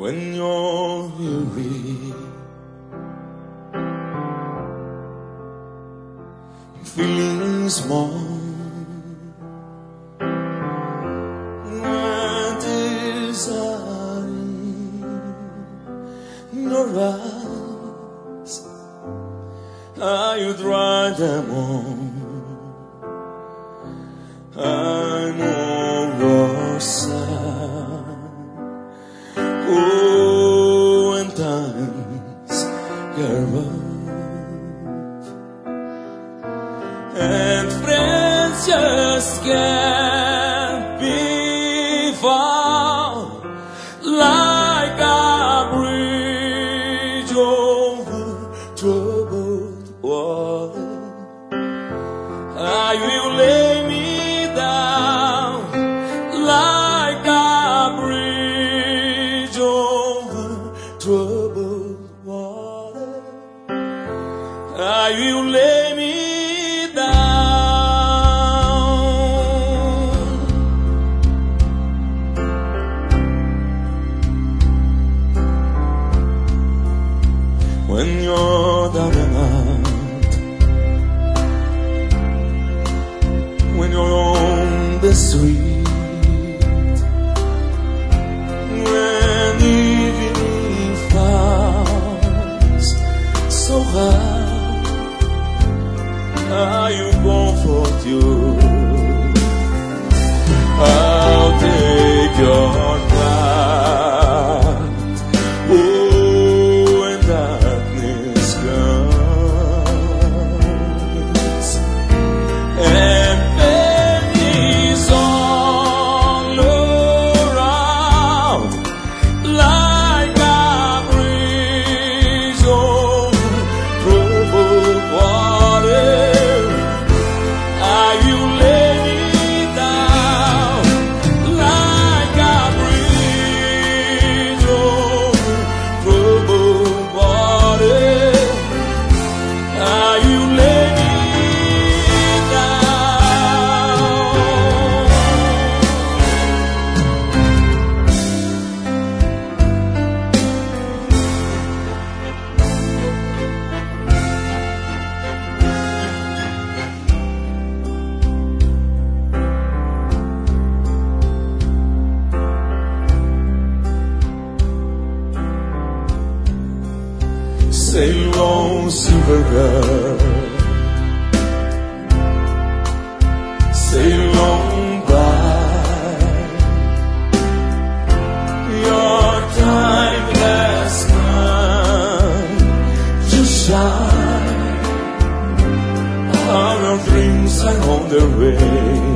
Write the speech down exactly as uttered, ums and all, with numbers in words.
when you're weary, feeling small, and desiring your eyes, how you dry them on. I know your side. Oh, when times get rough and friends just can't be found, like a bridge over troubled water, I will lay me down like a bridge over troubled water. I will lay me down. When you're down and out, when you're on the street, when evening falls so hard, I will comfort you. I'll take your part. Oh, when darkness comes and sail on, silver girl, sail on by. Your time has come to shine. Our dreams are on their way.